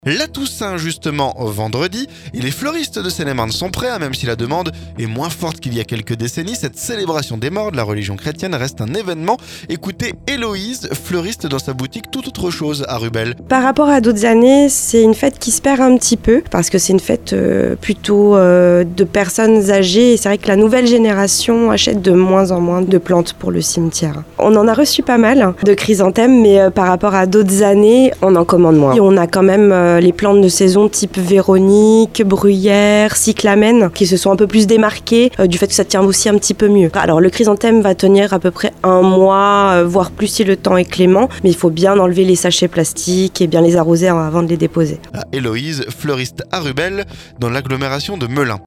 La Toussaint, justement, vendredi, et les fleuristes de Seine-et-Marne sont prêts, même si la demande est moins forte qu'il y a quelques décennies. Cette célébration des morts de la religion chrétienne reste un événement. Écoutez Héloïse, fleuriste dans sa boutique Tout Autre Chose à Rubel. Par rapport à d'autres années, c'est une fête qui se perd un petit peu, parce que c'est une fête plutôt de personnes âgées, et c'est vrai que la nouvelle génération achète de moins en moins de plantes pour le cimetière. On en a reçu pas mal de chrysanthèmes, mais par rapport à d'autres années, on en commande moins. Et on a quand même les plantes de saison type Véronique, Bruyère, Cyclamen qui se sont un peu plus démarquées du fait que ça tient aussi un petit peu mieux. Alors le chrysanthème va tenir à peu près un mois, voire plus si le temps est clément, mais il faut bien enlever les sachets plastiques et bien les arroser avant de les déposer. Héloïse, fleuriste à Rubel, dans l'agglomération de Melun.